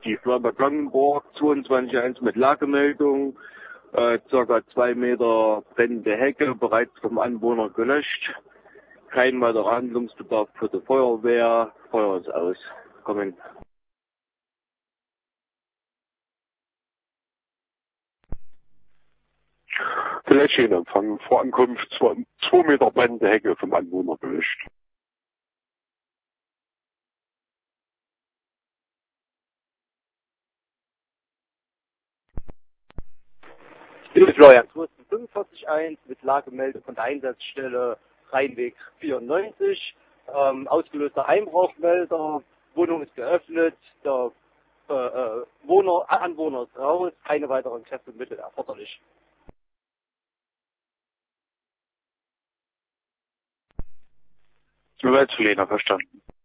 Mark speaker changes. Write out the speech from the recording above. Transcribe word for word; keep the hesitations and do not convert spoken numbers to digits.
Speaker 1: die Firma Blankenburg, zweiundzwanzig eins mit Lagemeldung, äh, circa zwei Meter brennende Hecke, bereits vom Anwohner gelöscht. Kein weiterer Handlungsbedarf für die Feuerwehr, Feuer ist aus. Kommen.
Speaker 2: Fläschchenempfang, vor Ankunft zwei, zwei Meter brennende Hecke vom Anwohner gelöscht.
Speaker 3: Ich bin Florian fünfundvierzig eins mit Lagemeldung von der Einsatzstelle Rheinweg vierundneunzig. Ähm, ausgelöster Einbruchmelder, Wohnung ist geöffnet, der äh, äh, Wohner, Anwohner ist raus, keine weiteren Kräftemittel erforderlich.
Speaker 2: Soweit zu Lena verstanden.